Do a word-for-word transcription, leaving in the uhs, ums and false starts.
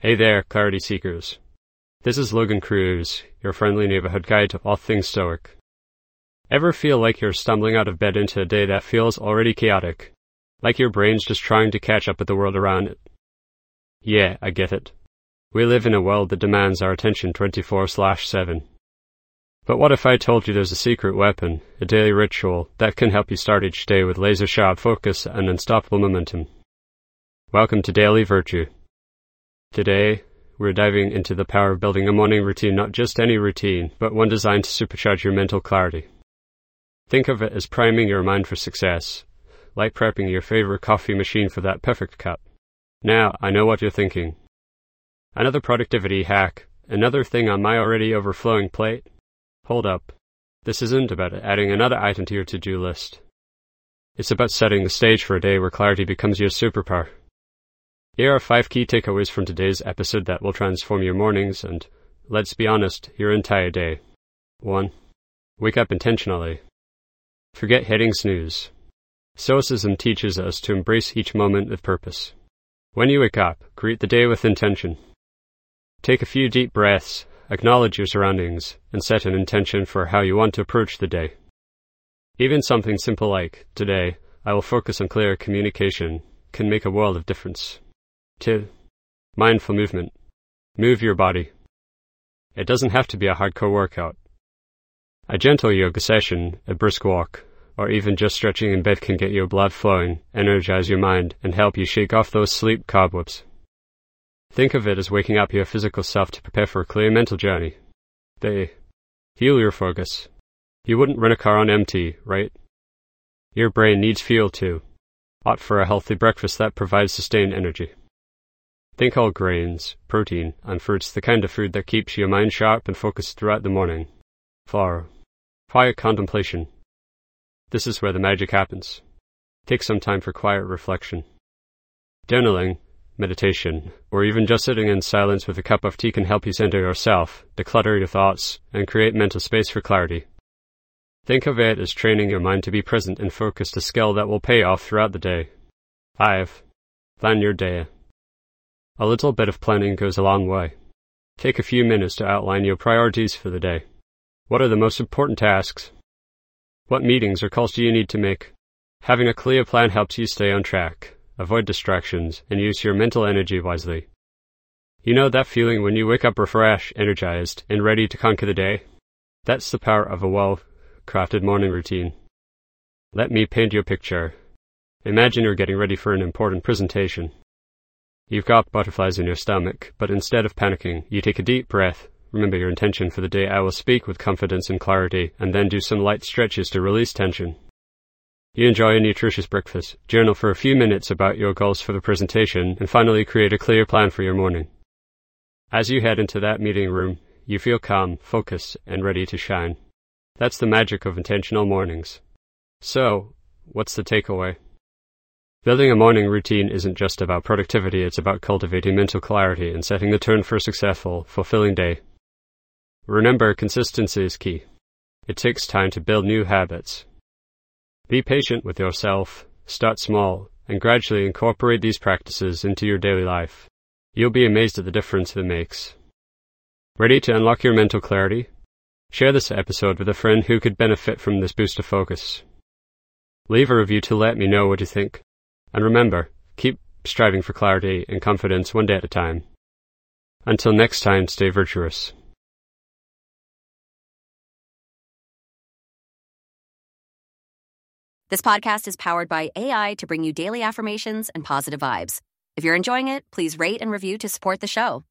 Hey there, Clarity Seekers. This is Logan Cruz, your friendly neighborhood guide to all things Stoic. Ever feel like you're stumbling out of bed into a day that feels already chaotic? Like your brain's just trying to catch up with the world around it? Yeah, I get it. We live in a world that demands our attention twenty-four seven. But what if I told you there's a secret weapon, a daily ritual, that can help you start each day with laser-sharp focus and unstoppable momentum? Welcome to Daily Virtue. Today, we're diving into the power of building a morning routine, not just any routine, but one designed to supercharge your mental clarity. Think of it as priming your mind for success, like prepping your favorite coffee machine for that perfect cup. Now, I know what you're thinking. Another productivity hack, another thing on my already overflowing plate? Hold up. This isn't about adding another item to your to-do list. It's about setting the stage for a day where clarity becomes your superpower. Here are five key takeaways from today's episode that will transform your mornings and, let's be honest, your entire day. one. Wake up intentionally. Forget hitting snooze. Stoicism teaches us to embrace each moment with purpose. When you wake up, greet the day with intention. Take a few deep breaths, acknowledge your surroundings, and set an intention for how you want to approach the day. Even something simple like, today, I will focus on clear communication, can make a world of difference. two. Mindful movement. Move your body. It doesn't have to be a hardcore workout. A gentle yoga session, a brisk walk, or even just stretching in bed can get your blood flowing, energize your mind, and help you shake off those sleep cobwebs. Think of it as waking up your physical self to prepare for a clear mental journey. They fuel your focus. You wouldn't run a car on empty, right? Your brain needs fuel too. Opt for a healthy breakfast that provides sustained energy. Think all grains, protein, and fruits, the kind of food that keeps your mind sharp and focused throughout the morning. four. Quiet contemplation. This is where the magic happens. Take some time for quiet reflection. Journaling, meditation, or even just sitting in silence with a cup of tea can help you center yourself, declutter your thoughts, and create mental space for clarity. Think of it as training your mind to be present and focused, a skill that will pay off throughout the day. five. Plan your day. A little bit of planning goes a long way. Take a few minutes to outline your priorities for the day. What are the most important tasks? What meetings or calls do you need to make? Having a clear plan helps you stay on track, avoid distractions, and use your mental energy wisely. You know that feeling when you wake up refreshed, energized, and ready to conquer the day? That's the power of a well-crafted morning routine. Let me paint you a picture. Imagine you're getting ready for an important presentation. You've got butterflies in your stomach, but instead of panicking, you take a deep breath, remember your intention for the day. I will speak with confidence and clarity, and then do some light stretches to release tension. You enjoy a nutritious breakfast, journal for a few minutes about your goals for the presentation, and finally create a clear plan for your morning. As you head into that meeting room, you feel calm, focused, and ready to shine. That's the magic of intentional mornings. So, what's the takeaway? Building a morning routine isn't just about productivity, it's about cultivating mental clarity and setting the tone for a successful, fulfilling day. Remember, consistency is key. It takes time to build new habits. Be patient with yourself, start small, and gradually incorporate these practices into your daily life. You'll be amazed at the difference it makes. Ready to unlock your mental clarity? Share this episode with a friend who could benefit from this boost of focus. Leave a review to let me know what you think. And remember, keep striving for clarity and confidence one day at a time. Until next time, stay virtuous. This podcast is powered by A I to bring you daily affirmations and positive vibes. If you're enjoying it, please rate and review to support the show.